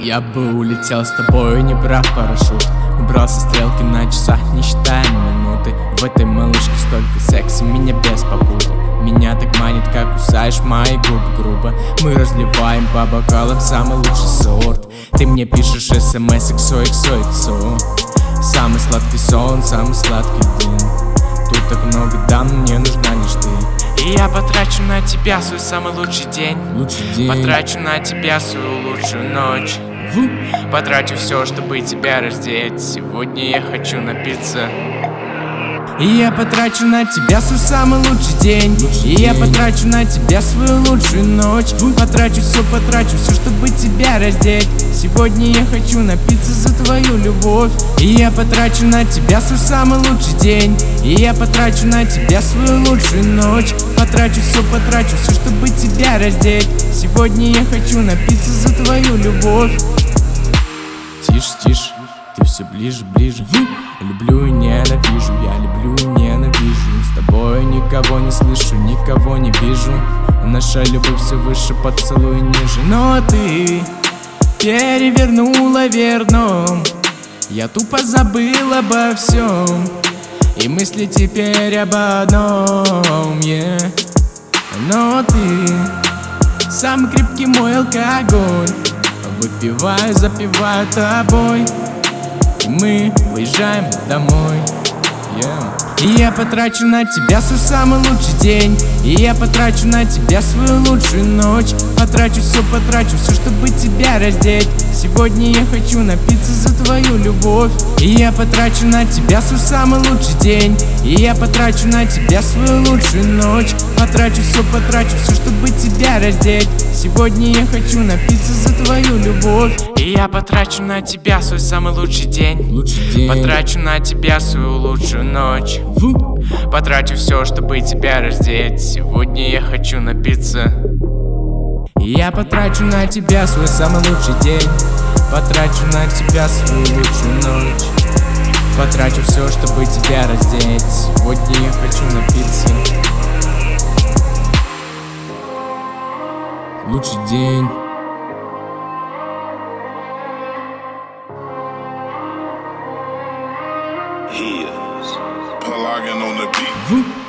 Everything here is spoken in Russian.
Я бы улетел с тобой, не брав парашют. Убрался стрелки на часах, не считая минуты. В этой малышке столько секса, меня без попутал. Меня так манит, как кусаешь мои губы грубо. Мы разливаем по бокалам самый лучший сорт. Ты мне пишешь смс XOXOXO. Самый сладкий сон, самый сладкий день. Тут так много дам, мне нужна лишь ты. И я потрачу на тебя свой самый лучший день. Потрачу на тебя свою лучшую ночь. Потрачу все, чтобы тебя раздеть. Сегодня я хочу напиться. И я потрачу на тебя свой самый лучший день. И я потрачу на тебя свою лучшую ночь. Потрачу все, чтобы тебя раздеть. Сегодня я хочу напиться за твою любовь. И я потрачу на тебя свой самый лучший день. И я потрачу на тебя свою лучшую ночь. Потрачу все, чтобы тебя раздеть. Сегодня я хочу напиться за твою любовь. Тише, тише, ты все ближе, ближе. Люблю и ненавижу, я люблю и ненавижу. С тобой никого не слышу, никого не вижу. Наша любовь все выше, поцелуй ниже. Но ты перевернула вверх дном. Я тупо забыл обо всем. И мысли теперь об одном, yeah. Но ты самый крепкий мой алкоголь. Выпиваю, запиваю тобой. И мы выезжаем домой, yeah. И я потрачу на тебя свой самый лучший день. И я потрачу на тебя свою лучшую ночь. Потрачу все, чтобы тебя раздеть. Сегодня я хочу напиться за твою любовь. И я потрачу на тебя свой самый лучший день. И я потрачу на тебя свою лучшую ночь. Потрачу все, чтобы тебя раздеть. Сегодня я хочу напиться за твою любовь. И я потрачу на тебя свой самый лучший день. Потрачу на тебя свою лучшую ночь. Потрачу все, чтобы тебя раздеть. Сегодня я хочу напиться. И я потрачу на тебя свой самый лучший день. Потрачу на тебя свою лучшую ночь. Потрачу все, чтобы тебя раздеть. Сегодня я хочу напиться. Лучший день. Here's Pelagian on the beat.